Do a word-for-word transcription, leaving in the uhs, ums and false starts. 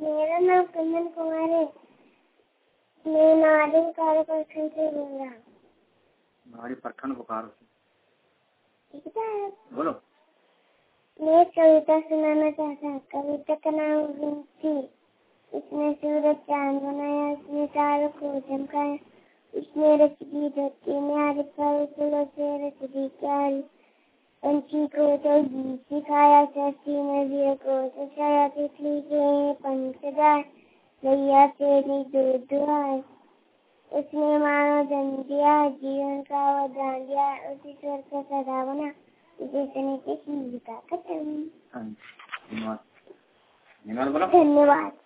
मेरा नाम कंचन कुमार है। मैं नारी कार्य प्रखंड से बोल रहा हूँ। नारी प्रखंड बोकारो से। ठीक है, बोलो। मैं कविता सुनाना चाहता हूँ। कविता का नाम थी। उसने सूरज चांद बनाया, उसने तारों को चमकाया, उसने रच दी धरती न्यारी, फल फूलों से रच दी क्यारी। पंछी को तो गीत सिखाया, सरसी नदियों को सजाया, तितली के पंख सजाए, गैया से दी दूध दुहाए। उसने मानो जन्म दिया, जीवन का वरदान दिया, उसी स्वर का सदा बना, उसे सुन के कविता खत्म। धन्यवाद। धन्यवाद। धन्यवाद।